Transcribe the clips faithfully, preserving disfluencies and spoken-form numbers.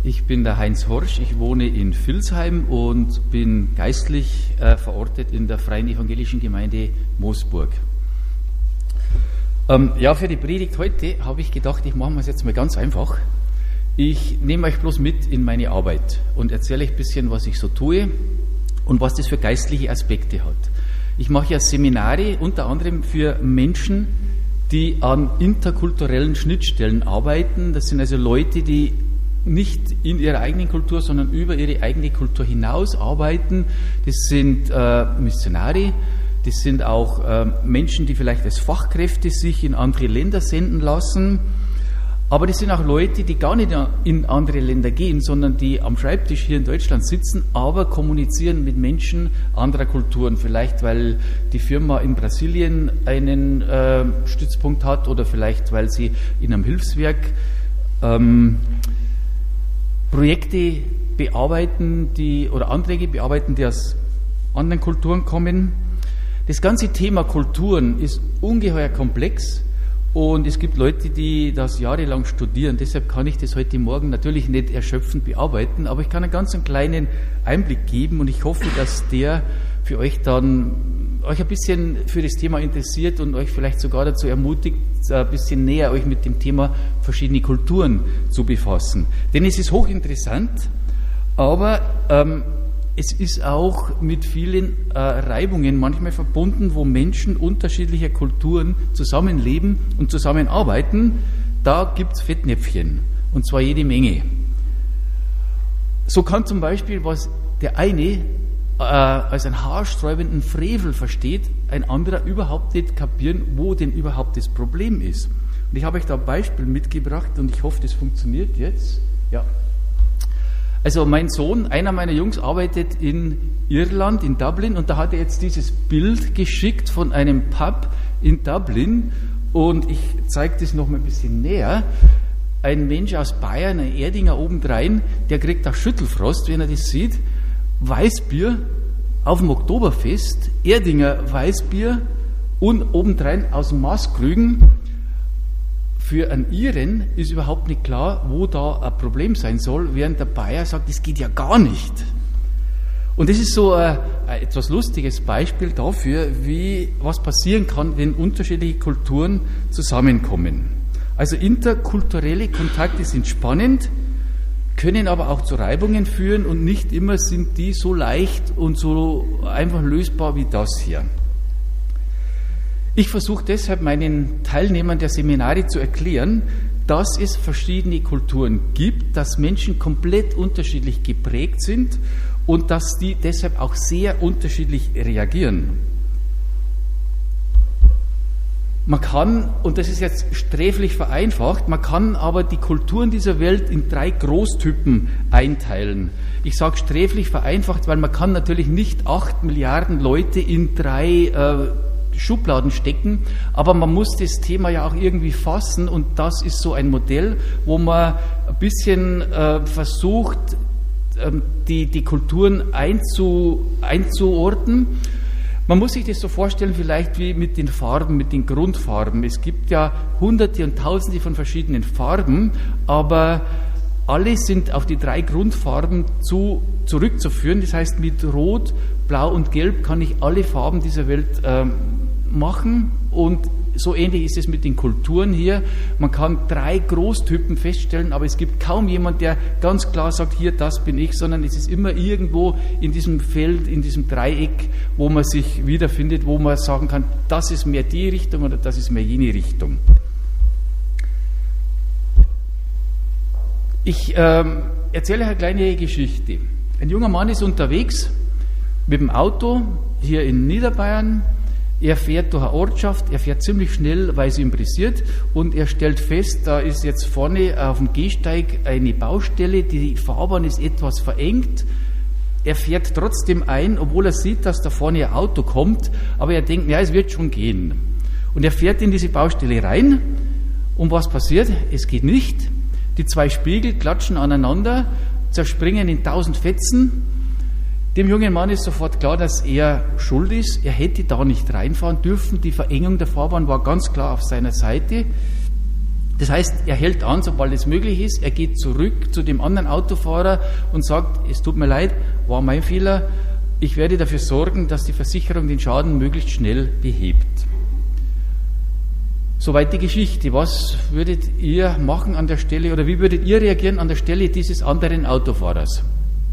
Ich bin der Heinz Horsch, ich wohne in Vilsheim und bin geistlich äh, verortet in der Freien Evangelischen Gemeinde Moosburg. Ähm, ja, für die Predigt heute habe ich gedacht, ich mache es jetzt mal ganz einfach. Ich nehme euch bloß mit in meine Arbeit und erzähle euch ein bisschen, was ich so tue und was das für geistliche Aspekte hat. Ich mache ja Seminare unter anderem für Menschen, die an interkulturellen Schnittstellen arbeiten. Das sind also Leute, die nicht in ihrer eigenen Kultur, sondern über ihre eigene Kultur hinaus arbeiten. Das sind äh, Missionare, das sind auch äh, Menschen, die vielleicht als Fachkräfte sich in andere Länder senden lassen. Aber das sind auch Leute, die gar nicht in andere Länder gehen, sondern die am Schreibtisch hier in Deutschland sitzen, aber kommunizieren mit Menschen anderer Kulturen. Vielleicht, weil die Firma in Brasilien einen äh, Stützpunkt hat oder vielleicht, weil sie in einem Hilfswerk ähm, Projekte bearbeiten, die oder Anträge bearbeiten, die aus anderen Kulturen kommen. Das ganze Thema Kulturen ist ungeheuer komplex und es gibt Leute, die das jahrelang studieren. Deshalb kann ich das heute Morgen natürlich nicht erschöpfend bearbeiten, aber ich kann einen ganz einen kleinen Einblick geben und ich hoffe, dass der für euch dann euch ein bisschen für das Thema interessiert und euch vielleicht sogar dazu ermutigt, ein bisschen näher euch mit dem Thema verschiedene Kulturen zu befassen. Denn es ist hochinteressant, aber ähm, es ist auch mit vielen äh, Reibungen manchmal verbunden, wo Menschen unterschiedlicher Kulturen zusammenleben und zusammenarbeiten. Da gibt es Fettnäpfchen, und zwar jede Menge. So kann zum Beispiel, was der eine äh, als einen haarsträubenden Frevel versteht, ein anderer überhaupt nicht kapieren, wo denn überhaupt das Problem ist. Und ich habe euch da ein Beispiel mitgebracht und ich hoffe, das funktioniert jetzt. Ja. Also mein Sohn, einer meiner Jungs, arbeitet in Irland, in Dublin, und da hat er jetzt dieses Bild geschickt von einem Pub in Dublin und ich zeige das noch mal ein bisschen näher. Ein Mensch aus Bayern, ein Erdinger obendrein, der kriegt auch Schüttelfrost, wenn er das sieht. Weißbier auf dem Oktoberfest, Erdinger Weißbier und obendrein aus dem Maßkrügen. Für einen Iren ist überhaupt nicht klar, wo da ein Problem sein soll, während der Bayer sagt, das geht ja gar nicht. Und das ist so ein, ein etwas lustiges Beispiel dafür, wie was passieren kann, wenn unterschiedliche Kulturen zusammenkommen. Also interkulturelle Kontakte sind spannend, können aber auch zu Reibungen führen und nicht immer sind die so leicht und so einfach lösbar wie das hier. Ich versuche deshalb meinen Teilnehmern der Seminare zu erklären, dass es verschiedene Kulturen gibt, dass Menschen komplett unterschiedlich geprägt sind und dass die deshalb auch sehr unterschiedlich reagieren. Man kann, und das ist jetzt sträflich vereinfacht, man kann aber die Kulturen dieser Welt in drei Großtypen einteilen. Ich sage sträflich vereinfacht, weil man kann natürlich nicht acht Milliarden Leute in drei äh, Schubladen stecken, aber man muss das Thema ja auch irgendwie fassen und das ist so ein Modell, wo man ein bisschen äh, versucht, äh, die, die Kulturen einzu, einzuordnen. Man muss sich das so vorstellen, vielleicht wie mit den Farben, mit den Grundfarben. Es gibt ja Hunderte und Tausende von verschiedenen Farben, aber alle sind auf die drei Grundfarben zu, zurückzuführen. Das heißt, mit Rot, Blau und Gelb kann ich alle Farben dieser Welt ähm, machen und so ähnlich ist es mit den Kulturen hier. Man kann drei Großtypen feststellen, aber es gibt kaum jemand, der ganz klar sagt, hier, das bin ich, sondern es ist immer irgendwo in diesem Feld, in diesem Dreieck, wo man sich wiederfindet, wo man sagen kann, das ist mehr die Richtung oder das ist mehr jene Richtung. Ich ähm, erzähle eine kleine Geschichte. Ein junger Mann ist unterwegs mit dem Auto hier in Niederbayern. Er fährt durch eine Ortschaft, er fährt ziemlich schnell, weil es ihn interessiert und er stellt fest, da ist jetzt vorne auf dem Gehsteig eine Baustelle, die Fahrbahn ist etwas verengt. Er fährt trotzdem ein, obwohl er sieht, dass da vorne ein Auto kommt, aber er denkt, ja, es wird schon gehen. Und er fährt in diese Baustelle rein und was passiert? Es geht nicht. Die zwei Spiegel klatschen aneinander, zerspringen in tausend Fetzen. Dem jungen Mann ist sofort klar, dass er schuld ist. Er hätte da nicht reinfahren dürfen. Die Verengung der Fahrbahn war ganz klar auf seiner Seite. Das heißt, er hält an, sobald es möglich ist, er geht zurück zu dem anderen Autofahrer und sagt, es tut mir leid, war mein Fehler, ich werde dafür sorgen, dass die Versicherung den Schaden möglichst schnell behebt. Soweit die Geschichte. Was würdet ihr machen an der Stelle oder wie würdet ihr reagieren an der Stelle dieses anderen Autofahrers?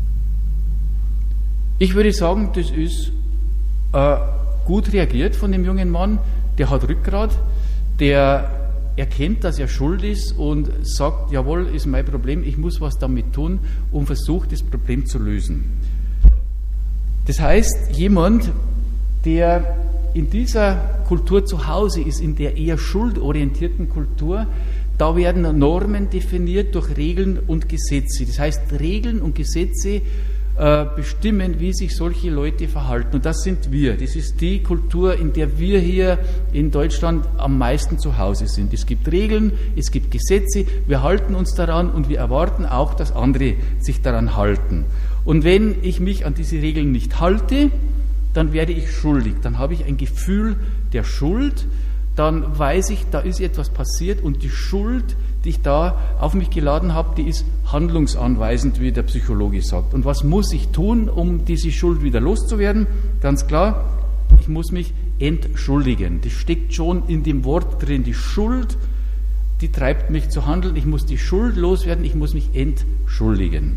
Ich würde sagen, das ist äh, gut reagiert von dem jungen Mann, der hat Rückgrat, der erkennt, dass er schuld ist und sagt, jawohl, ist mein Problem, ich muss was damit tun und versucht, das Problem zu lösen. Das heißt, jemand, der in dieser Kultur zu Hause ist, in der eher schuldorientierten Kultur, da werden Normen definiert durch Regeln und Gesetze. Das heißt, Regeln und Gesetze äh, bestimmen, wie sich solche Leute verhalten. Und das sind wir. Das ist die Kultur, in der wir hier in Deutschland am meisten zu Hause sind. Es gibt Regeln, es gibt Gesetze, wir halten uns daran und wir erwarten auch, dass andere sich daran halten. Und wenn ich mich an diese Regeln nicht halte, dann werde ich schuldig. Dann habe ich ein Gefühl der Schuld, dann weiß ich, da ist etwas passiert und die Schuld, die ich da auf mich geladen habe, die ist handlungsanweisend, wie der Psychologe sagt. Und was muss ich tun, um diese Schuld wieder loszuwerden? Ganz klar, ich muss mich entschuldigen. Das steckt schon in dem Wort drin. Die Schuld, die treibt mich zu handeln. Ich muss die Schuld loswerden, ich muss mich entschuldigen.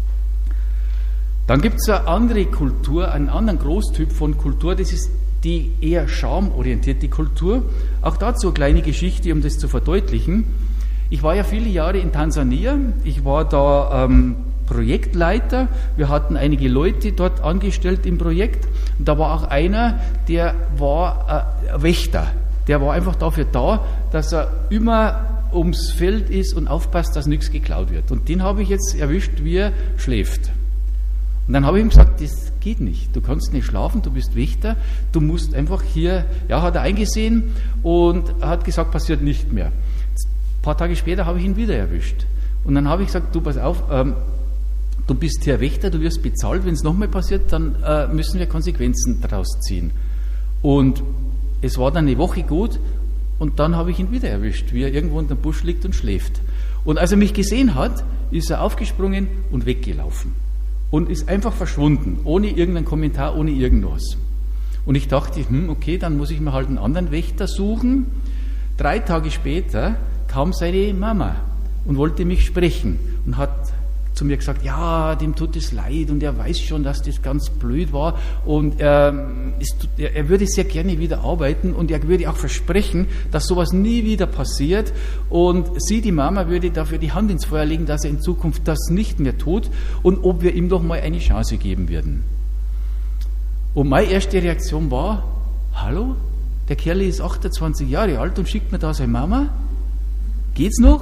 Dann gibt es eine andere Kultur, einen anderen Großtyp von Kultur, das ist die eher schamorientierte Kultur. Auch dazu eine kleine Geschichte, um das zu verdeutlichen. Ich war ja viele Jahre in Tansania, ich war da ähm, Projektleiter, wir hatten einige Leute dort angestellt im Projekt und da war auch einer, der war äh, Wächter, der war einfach dafür da, dass er immer ums Feld ist und aufpasst, dass nichts geklaut wird. Und den habe ich jetzt erwischt, wie er schläft. Und dann habe ich ihm gesagt, das geht nicht, du kannst nicht schlafen, du bist Wächter, du musst einfach hier, ja, hat er eingesehen und hat gesagt, passiert nicht mehr. Ein paar Tage später habe ich ihn wieder erwischt. Und dann habe ich gesagt, du pass auf, ähm, du bist hier Wächter, du wirst bezahlt, wenn es nochmal passiert, dann äh, müssen wir Konsequenzen daraus ziehen. Und es war dann eine Woche gut und dann habe ich ihn wieder erwischt, wie er irgendwo unter dem Busch liegt und schläft. Und als er mich gesehen hat, ist er aufgesprungen und weggelaufen. Und ist einfach verschwunden, ohne irgendeinen Kommentar, ohne irgendwas. Und ich dachte, hm, okay, dann muss ich mir halt einen anderen Wächter suchen. Drei Tage später kam seine Mama und wollte mich sprechen und hat zu mir gesagt, ja, dem tut es leid und er weiß schon, dass das ganz blöd war und er, ist, er würde sehr gerne wieder arbeiten und er würde auch versprechen, dass sowas nie wieder passiert und sie, die Mama, würde dafür die Hand ins Feuer legen, dass er in Zukunft das nicht mehr tut und ob wir ihm doch mal eine Chance geben würden. Und meine erste Reaktion war, hallo, der Kerl ist achtundzwanzig Jahre alt und schickt mir da seine Mama? Geht's noch?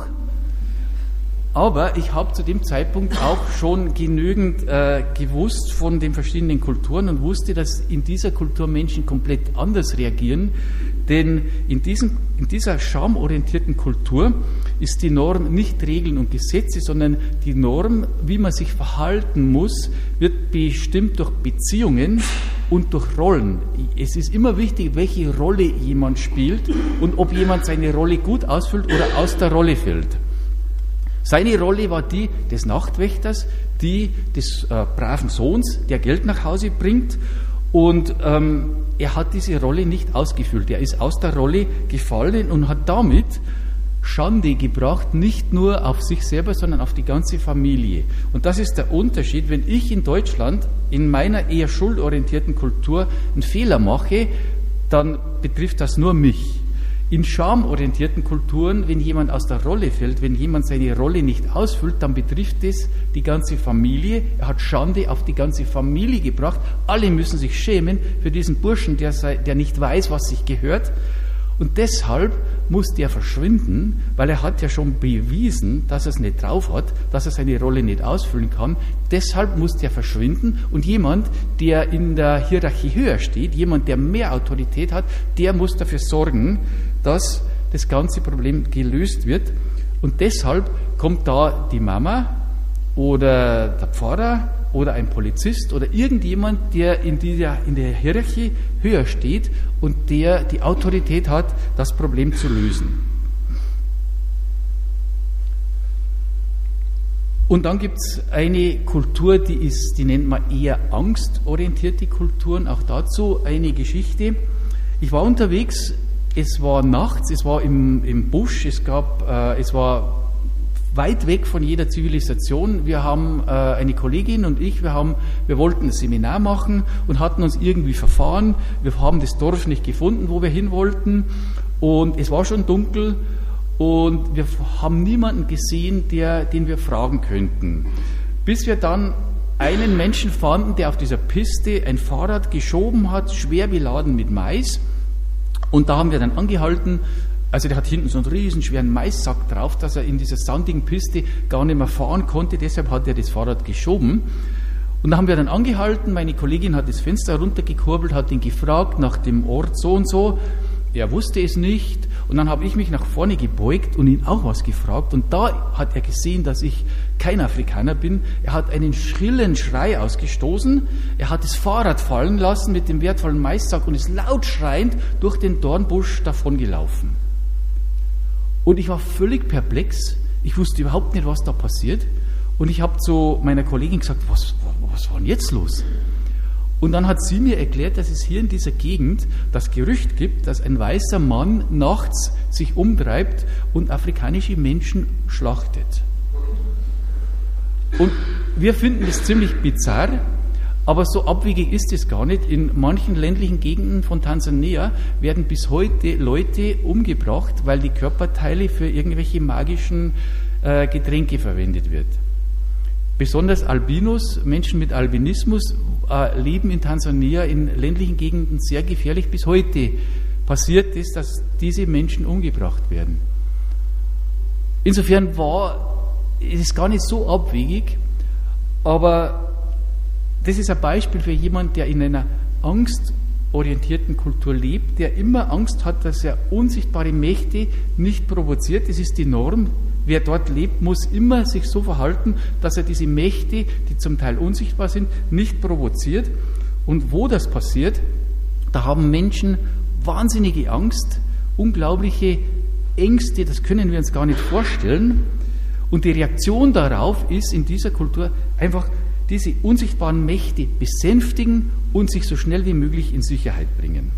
Aber ich habe zu dem Zeitpunkt auch schon genügend äh, gewusst von den verschiedenen Kulturen und wusste, dass in dieser Kultur Menschen komplett anders reagieren. Denn in, diesem, in dieser schamorientierten Kultur ist die Norm nicht Regeln und Gesetze, sondern die Norm, wie man sich verhalten muss, wird bestimmt durch Beziehungen und durch Rollen. Es ist immer wichtig, welche Rolle jemand spielt und ob jemand seine Rolle gut ausfüllt oder aus der Rolle fällt. Seine Rolle war die des Nachtwächters, die des äh, braven Sohns, der Geld nach Hause bringt. Und ähm, er hat diese Rolle nicht ausgefüllt. Er ist aus der Rolle gefallen und hat damit Schande gebracht, nicht nur auf sich selber, sondern auf die ganze Familie. Und das ist der Unterschied, wenn ich in Deutschland in meiner eher schuldorientierten Kultur einen Fehler mache, dann betrifft das nur mich. In schamorientierten Kulturen, wenn jemand aus der Rolle fällt, wenn jemand seine Rolle nicht ausfüllt, dann betrifft es die ganze Familie. Er hat Schande auf die ganze Familie gebracht. Alle müssen sich schämen für diesen Burschen, der, sei, der nicht weiß, was sich gehört. Und deshalb muss der verschwinden, weil er hat ja schon bewiesen, dass er es nicht drauf hat, dass er seine Rolle nicht ausfüllen kann. Deshalb muss der verschwinden und jemand, der in der Hierarchie höher steht, jemand, der mehr Autorität hat, der muss dafür sorgen, dass das ganze Problem gelöst wird. Und deshalb kommt da die Mama oder der Pfarrer oder ein Polizist oder irgendjemand, der in, dieser, in der Hierarchie höher steht und der die Autorität hat, das Problem zu lösen. Und dann gibt es eine Kultur, die ist, die nennt man eher angstorientierte Kulturen. Auch dazu eine Geschichte. Ich war unterwegs, es war nachts, es war im, im Busch, es gab, äh, es war weit weg von jeder Zivilisation. Wir haben, äh, eine Kollegin und ich, wir haben, wir wollten ein Seminar machen und hatten uns irgendwie verfahren. Wir haben das Dorf nicht gefunden, wo wir hin wollten, und es war schon dunkel. Und wir haben niemanden gesehen, der, den wir fragen könnten. Bis wir dann einen Menschen fanden, der auf dieser Piste ein Fahrrad geschoben hat, schwer beladen mit Mais. Und da haben wir dann angehalten. Also der hat hinten so einen riesen schweren Maissack drauf, dass er in dieser sandigen Piste gar nicht mehr fahren konnte. Deshalb hat er das Fahrrad geschoben. Und da haben wir dann angehalten. Meine Kollegin hat das Fenster runtergekurbelt, hat ihn gefragt nach dem Ort so und so. Er wusste es nicht, und dann habe ich mich nach vorne gebeugt und ihn auch was gefragt, und da hat er gesehen, dass ich kein Afrikaner bin. Er hat einen schrillen Schrei ausgestoßen, er hat das Fahrrad fallen lassen mit dem wertvollen Maissack und ist laut schreiend durch den Dornbusch davongelaufen. Und ich war völlig perplex, ich wusste überhaupt nicht, was da passiert, und ich habe zu meiner Kollegin gesagt, was, was war denn jetzt los? Und dann hat sie mir erklärt, dass es hier in dieser Gegend das Gerücht gibt, dass ein weißer Mann nachts sich umtreibt und afrikanische Menschen schlachtet. Und wir finden das ziemlich bizarr, aber so abwegig ist es gar nicht. In manchen ländlichen Gegenden von Tansania werden bis heute Leute umgebracht, weil die Körperteile für irgendwelche magischen äh, Getränke verwendet wird. Besonders Albinos, Menschen mit Albinismus, äh, leben in Tansania in ländlichen Gegenden sehr gefährlich. Bis heute passiert es, dass diese Menschen umgebracht werden. Insofern war es gar nicht so abwegig, aber das ist ein Beispiel für jemanden, der in einer angstorientierten Kultur lebt, der immer Angst hat, dass er unsichtbare Mächte nicht provoziert. Das ist die Norm. Wer dort lebt, muss immer sich so verhalten, dass er diese Mächte, die zum Teil unsichtbar sind, nicht provoziert. Und wo das passiert, da haben Menschen wahnsinnige Angst, unglaubliche Ängste, das können wir uns gar nicht vorstellen. Und die Reaktion darauf ist in dieser Kultur einfach diese unsichtbaren Mächte besänftigen und sich so schnell wie möglich in Sicherheit bringen.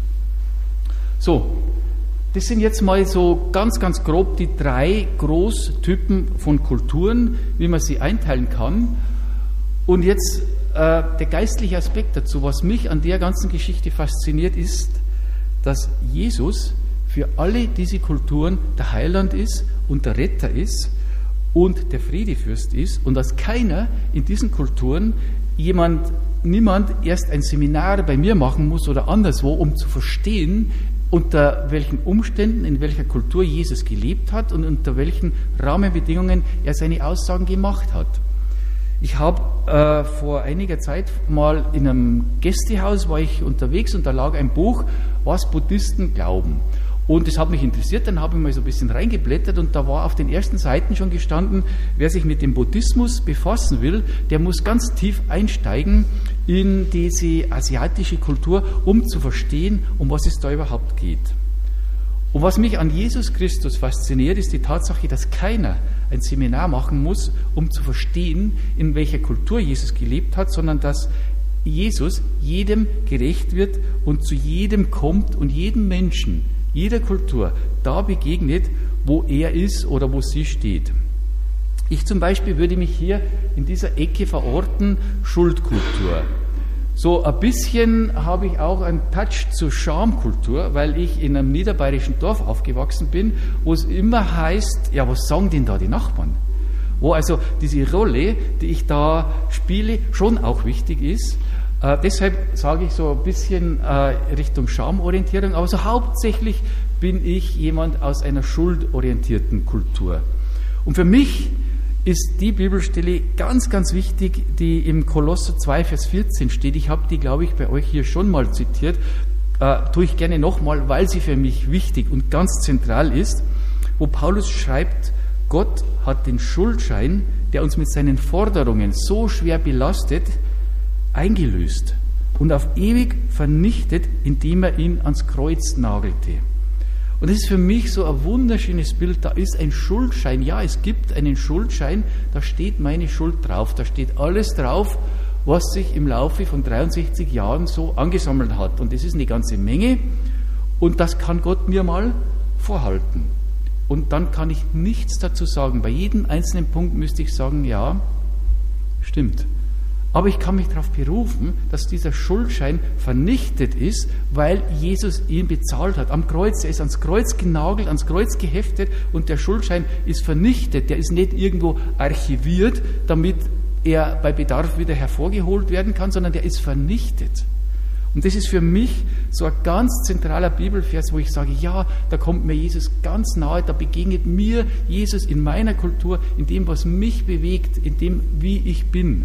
So, das sind jetzt mal so ganz, ganz grob die drei Großtypen von Kulturen, wie man sie einteilen kann. Und jetzt äh, der geistliche Aspekt dazu. Was mich an der ganzen Geschichte fasziniert, ist, dass Jesus für alle diese Kulturen der Heiland ist und der Retter ist und der Friedefürst ist, und dass keiner in diesen Kulturen jemand, niemand erst ein Seminar bei mir machen muss oder anderswo, um zu verstehen, unter welchen Umständen, in welcher Kultur Jesus gelebt hat und unter welchen Rahmenbedingungen er seine Aussagen gemacht hat. Ich habe äh, vor einiger Zeit mal in einem Gästehaus war ich unterwegs, und da lag ein Buch, was Buddhisten glauben. Und das hat mich interessiert, dann habe ich mal so ein bisschen reingeblättert, und da war auf den ersten Seiten schon gestanden, wer sich mit dem Buddhismus befassen will, der muss ganz tief einsteigen in diese asiatische Kultur, um zu verstehen, um was es da überhaupt geht. Und was mich an Jesus Christus fasziniert, ist die Tatsache, dass keiner ein Seminar machen muss, um zu verstehen, in welcher Kultur Jesus gelebt hat, sondern dass Jesus jedem gerecht wird und zu jedem kommt und jedem Menschen, jeder Kultur da begegnet, wo er ist oder wo sie steht. Ich zum Beispiel würde mich hier in dieser Ecke verorten, Schuldkultur. So ein bisschen habe ich auch einen Touch zur Schamkultur, weil ich in einem niederbayerischen Dorf aufgewachsen bin, wo es immer heißt, ja, was sagen denn da die Nachbarn? Wo also diese Rolle, die ich da spiele, schon auch wichtig ist. Äh, deshalb sage ich so ein bisschen äh, Richtung Schamorientierung, aber so hauptsächlich bin ich jemand aus einer schuldorientierten Kultur. Und für mich ist die Bibelstelle ganz, ganz wichtig, die im Kolosser zwei, Vers vierzehn steht. Ich habe die, glaube ich, bei euch hier schon mal zitiert, äh, tue ich gerne nochmal, weil sie für mich wichtig und ganz zentral ist, wo Paulus schreibt, Gott hat den Schuldschein, der uns mit seinen Forderungen so schwer belastet, eingelöst und auf ewig vernichtet, indem er ihn ans Kreuz nagelte. Und das ist für mich so ein wunderschönes Bild. Da ist ein Schuldschein. Ja, es gibt einen Schuldschein, da steht meine Schuld drauf. Da steht alles drauf, was sich im Laufe von dreiundsechzig Jahren so angesammelt hat. Und das ist eine ganze Menge. Und das kann Gott mir mal vorhalten. Und dann kann ich nichts dazu sagen. Bei jedem einzelnen Punkt müsste ich sagen, ja, stimmt. Aber ich kann mich darauf berufen, dass dieser Schuldschein vernichtet ist, weil Jesus ihn bezahlt hat. Am Kreuz, er ist ans Kreuz genagelt, ans Kreuz geheftet und der Schuldschein ist vernichtet. Der ist nicht irgendwo archiviert, damit er bei Bedarf wieder hervorgeholt werden kann, sondern der ist vernichtet. Und das ist für mich so ein ganz zentraler Bibelvers, wo ich sage, ja, da kommt mir Jesus ganz nahe, da begegnet mir Jesus in meiner Kultur, in dem, was mich bewegt, in dem, wie ich bin.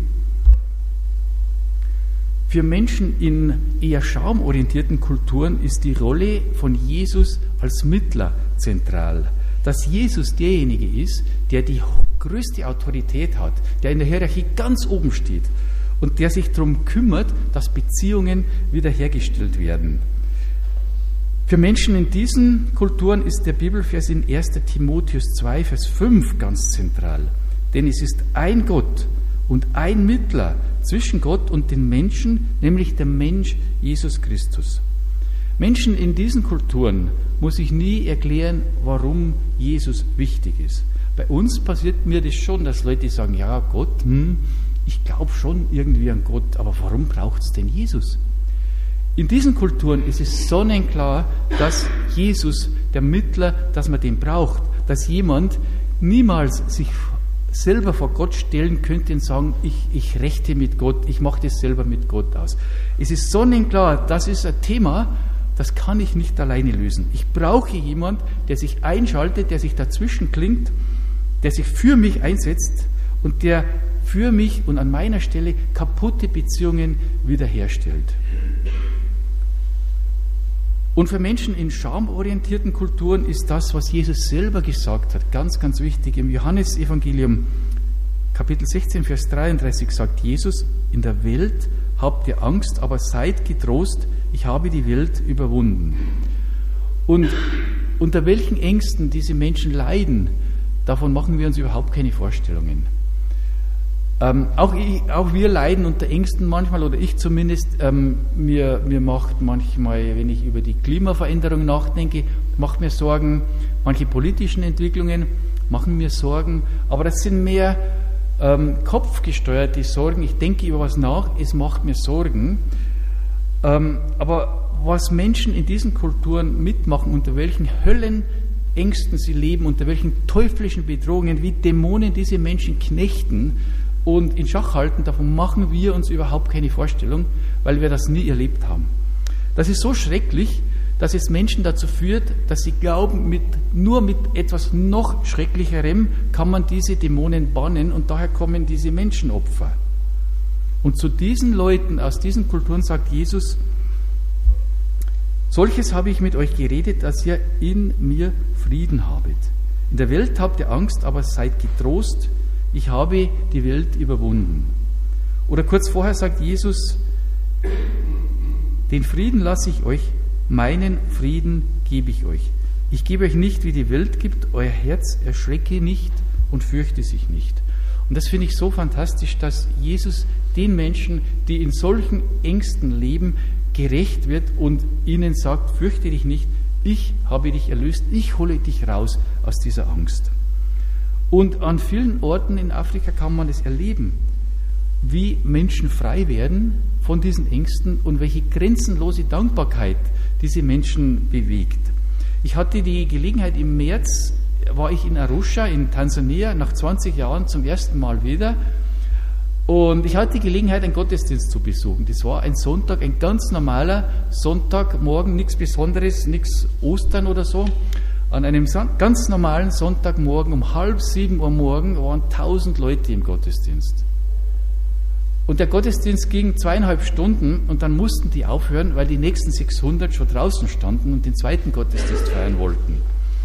Für Menschen in eher schaumorientierten Kulturen ist die Rolle von Jesus als Mittler zentral. Dass Jesus derjenige ist, der die größte Autorität hat, der in der Hierarchie ganz oben steht und der sich darum kümmert, dass Beziehungen wiederhergestellt werden. Für Menschen in diesen Kulturen ist der Bibelvers in erster Timotheus zwei, Vers fünf ganz zentral. Denn es ist ein Gott und ein Mittler zwischen Gott und den Menschen, nämlich der Mensch Jesus Christus. Menschen in diesen Kulturen muss ich nie erklären, warum Jesus wichtig ist. Bei uns passiert mir das schon, dass Leute sagen, ja Gott, hm, ich glaube schon irgendwie an Gott, aber warum braucht es denn Jesus? In diesen Kulturen ist es sonnenklar, dass Jesus, der Mittler, dass man den braucht, dass jemand niemals sich selber vor Gott stellen könnte und sagen, ich, ich rechte mit Gott, ich mache das selber mit Gott aus. Es ist sonnenklar, das ist ein Thema, das kann ich nicht alleine lösen. Ich brauche jemand, der sich einschaltet, der sich dazwischen klingt, der sich für mich einsetzt und der für mich und an meiner Stelle kaputte Beziehungen wiederherstellt. Und für Menschen in schamorientierten Kulturen ist das, was Jesus selber gesagt hat, ganz, ganz wichtig. Im Johannesevangelium, Kapitel sechzehn, Vers dreiunddreißig sagt Jesus, in der Welt habt ihr Angst, aber seid getrost, ich habe die Welt überwunden. Und unter welchen Ängsten diese Menschen leiden, davon machen wir uns überhaupt keine Vorstellungen. Ähm, auch, ich, auch wir leiden unter Ängsten manchmal, oder ich zumindest. Ähm, mir, mir macht manchmal, wenn ich über die Klimaveränderung nachdenke, macht mir Sorgen. Manche politischen Entwicklungen machen mir Sorgen. Aber das sind mehr ähm, kopfgesteuerte Sorgen. Ich denke über was nach, es macht mir Sorgen. Ähm, aber was Menschen in diesen Kulturen mitmachen, unter welchen Höllenängsten sie leben, unter welchen teuflischen Bedrohungen, wie Dämonen diese Menschen knechten und in Schach halten, davon machen wir uns überhaupt keine Vorstellung, weil wir das nie erlebt haben. Das ist so schrecklich, dass es Menschen dazu führt, dass sie glauben, mit, nur mit etwas noch Schrecklicherem kann man diese Dämonen bannen und daher kommen diese Menschenopfer. Und zu diesen Leuten aus diesen Kulturen sagt Jesus, solches habe ich mit euch geredet, dass ihr in mir Frieden habet. In der Welt habt ihr Angst, aber seid getrost, ich habe die Welt überwunden. Oder kurz vorher sagt Jesus, den Frieden lasse ich euch, meinen Frieden gebe ich euch. Ich gebe euch nicht, wie die Welt gibt, euer Herz erschrecke nicht und fürchte sich nicht. Und das finde ich so fantastisch, dass Jesus den Menschen, die in solchen Ängsten leben, gerecht wird und ihnen sagt, fürchte dich nicht, ich habe dich erlöst, ich hole dich raus aus dieser Angst. Und an vielen Orten in Afrika kann man es erleben, wie Menschen frei werden von diesen Ängsten und welche grenzenlose Dankbarkeit diese Menschen bewegt. Ich hatte die Gelegenheit, im März war ich in Arusha in Tansania, nach zwanzig Jahren zum ersten Mal wieder. Und ich hatte die Gelegenheit, einen Gottesdienst zu besuchen. Das war ein Sonntag, ein ganz normaler Sonntagmorgen, nichts Besonderes, nichts Ostern oder so. An einem ganz normalen Sonntagmorgen um halb sieben Uhr morgen waren tausend Leute im Gottesdienst. Und der Gottesdienst ging zweieinhalb Stunden und dann mussten die aufhören, weil die nächsten sechshundert schon draußen standen und den zweiten Gottesdienst feiern wollten.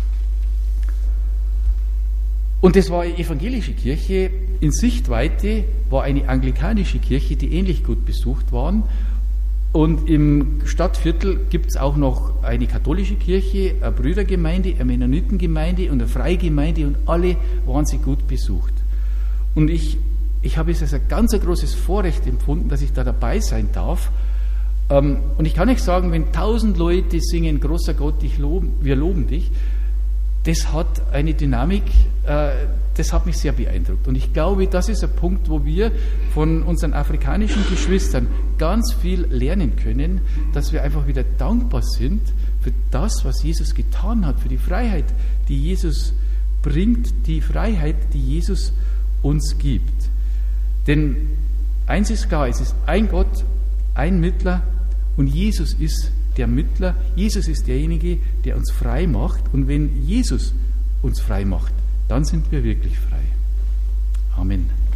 Und das war eine evangelische Kirche. In Sichtweite war eine anglikanische Kirche, die ähnlich gut besucht waren. Und im Stadtviertel gibt es auch noch eine katholische Kirche, eine Brüdergemeinde, eine Mennonitengemeinde und eine Freigemeinde und alle waren sie gut besucht. Und ich, ich habe es als ein ganz ein großes Vorrecht empfunden, dass ich da dabei sein darf. Und ich kann euch sagen, wenn tausend Leute singen, großer Gott, ich loben, wir loben dich, das hat eine Dynamik, das hat mich sehr beeindruckt. Und ich glaube, das ist ein Punkt, wo wir von unseren afrikanischen Geschwistern ganz viel lernen können, dass wir einfach wieder dankbar sind für das, was Jesus getan hat, für die Freiheit, die Jesus bringt, die Freiheit, die Jesus uns gibt. Denn eins ist klar, es ist ein Gott, ein Mittler und Jesus ist der Mittler. Jesus ist derjenige, der uns frei macht. Und wenn Jesus uns frei macht, dann sind wir wirklich frei. Amen.